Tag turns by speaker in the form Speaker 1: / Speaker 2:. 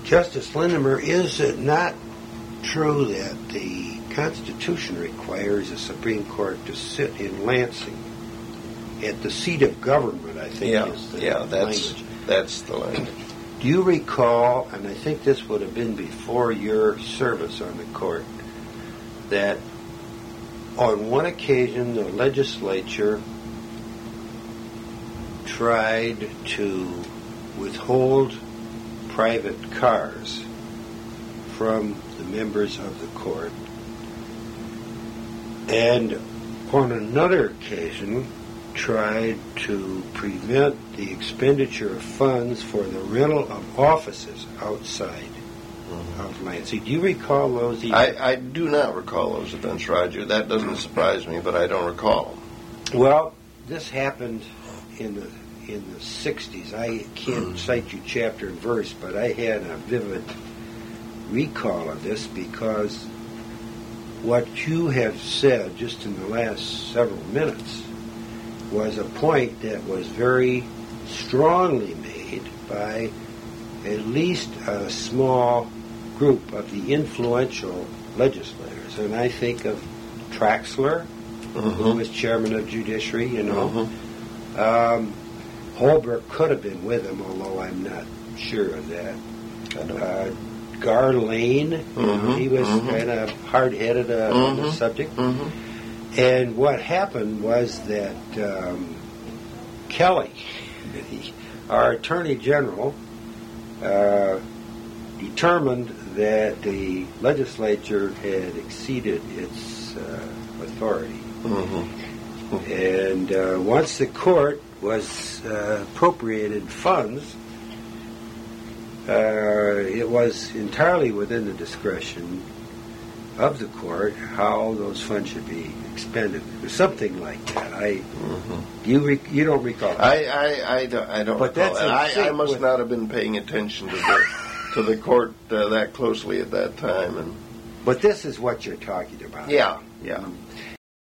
Speaker 1: Justice Lindemer, is it not true that the Constitution requires the Supreme Court to sit in Lansing at the seat of government, I think is the language.
Speaker 2: That's the language.
Speaker 1: Do you recall, and I think this would have been before your service on the court, that on one occasion the legislature tried to withhold private cars from the members of the court, and on another occasion tried to prevent the expenditure of funds for the rental of offices outside of Lansing. Do you recall those events?
Speaker 2: I do not recall those events, Roger. That doesn't surprise me, but I don't recall them.
Speaker 1: Well, this happened in the 60s. I can't cite you chapter and verse, but I had a vivid recall of this because what you have said just in the last several minutes was a point that was very strongly made by at least a small group of the influential legislators. And I think of Traxler, who was chairman of Judiciary, Holbrook could have been with him, although I'm not sure of that. Garlane, he was kind of hard-headed on the subject. And what happened was that Kelly, our Attorney General, determined that the legislature had exceeded its authority. And once the court was appropriated funds, it was entirely within the discretion of the court how those funds should be expended, or something like that. You don't recall?
Speaker 2: I don't
Speaker 1: but
Speaker 2: recall that. I must not have been paying attention to the court that closely at that time.
Speaker 1: But this is what you're talking about.
Speaker 2: Yeah.